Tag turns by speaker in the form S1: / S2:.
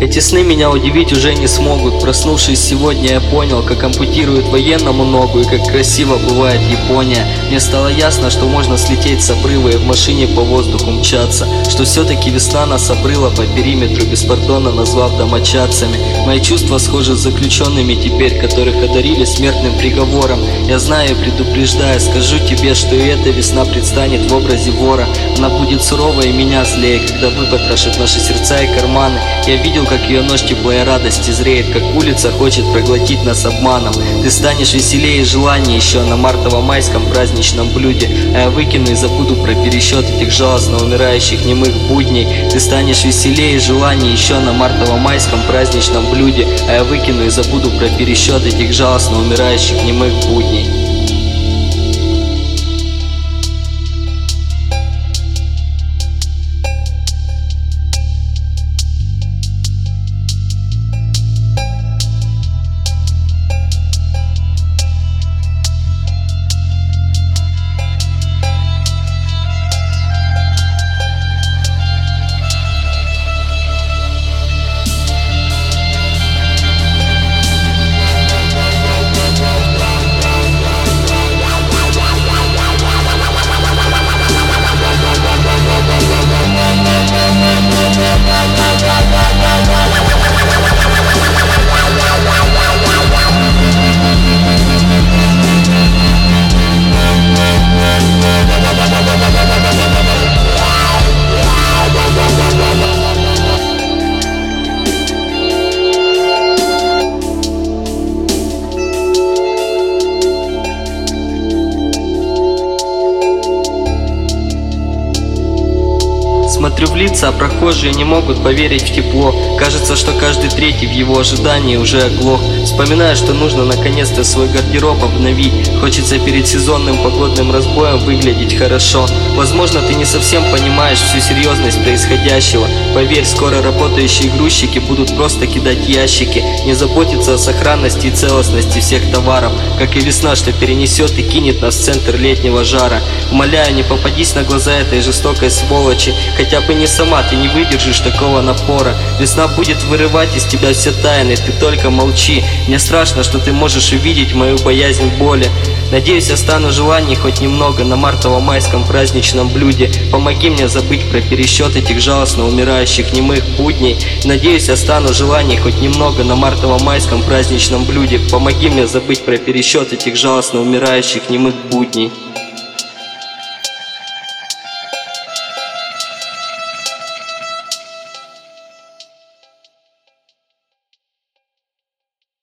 S1: Эти сны меня удивить уже не смогут. Проснувшись сегодня, я понял, как ампутируют военному ногу и как красиво бывает Япония. Мне стало ясно, что можно слететь с обрыва и в машине по воздуху мчаться, что все-таки весна нас обрыла по периметру, беспардонно назвав домочадцами. Мои чувства схожи с заключенными теперь, которых одарили смертным приговором. Я знаю и предупреждаю, скажу тебе, что и эта весна предстанет в образе вора. Она будет суровая и меня злее, когда выпотрошит наши сердца и карманы. Я видел, как ее ночь теплая радости зреет, как улица хочет проглотить нас обманом. Ты станешь веселее желаний еще на мартово-майском праздничном блюде, а я выкину и забуду про пересчет этих жалостно умирающих немых будней. Ты станешь веселее желаний еще на мартово-майском праздничном блюде, а я выкину и забуду про пересчет этих жалостно умирающих немых будней. Смотрю в лица, а прохожие не могут поверить в тепло. Кажется, что каждый третий в его ожидании уже оглох. Вспоминаю, что нужно наконец-то свой гардероб обновить. Хочется перед сезонным погодным разбоем выглядеть хорошо. Возможно, ты не совсем понимаешь всю серьезность происходящего. Поверь, скоро работающие грузчики будут просто кидать ящики, не заботиться о сохранности и целостности всех товаров, как и весна, что перенесет и кинет нас в центр летнего жара. Умоляю, не попадись на глаза этой жестокой сволочи. Хотя бы не сама, ты не выдержишь такого напора. Весна будет вырывать из тебя все тайны, ты только молчи. Мне страшно, что ты можешь увидеть мою боязнь боли. Надеюсь, я стану желаний хоть немного на мартово-майском праздничном блюде. Помоги мне забыть про пересчет этих жалостно умирающих немых будней. Надеюсь, я стану желаний хоть немного на мартово-майском праздничном блюде. Помоги мне забыть про пересчет этих жалостно умирающих немых будней.